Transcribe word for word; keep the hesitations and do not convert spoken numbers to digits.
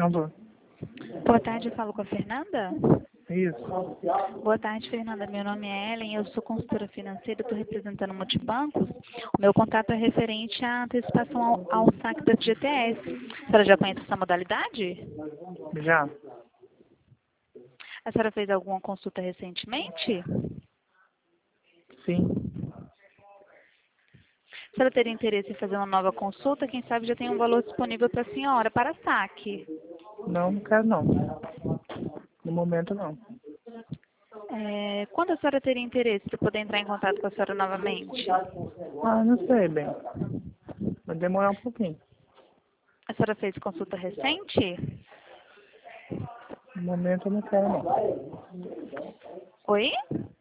Alô? Boa tarde, eu falo com a Fernanda? Isso. Boa tarde, Fernanda. Meu nome é Ellen, eu sou consultora financeira, estou representando o Multibancos. O meu contato é referente à antecipação ao, ao saque da F G T S. A senhora já conhece essa modalidade? Já? A senhora fez alguma consulta recentemente? Sim. A senhora teria interesse em fazer uma nova consulta? Quem sabe já tem um valor disponível para a senhora, para saque. Não, não quero não. No momento não. É, quando a senhora teria interesse para poder entrar em contato com a senhora novamente? Ah, não sei bem. Vai demorar um pouquinho. A senhora fez consulta recente? No momento eu não quero não. Oi?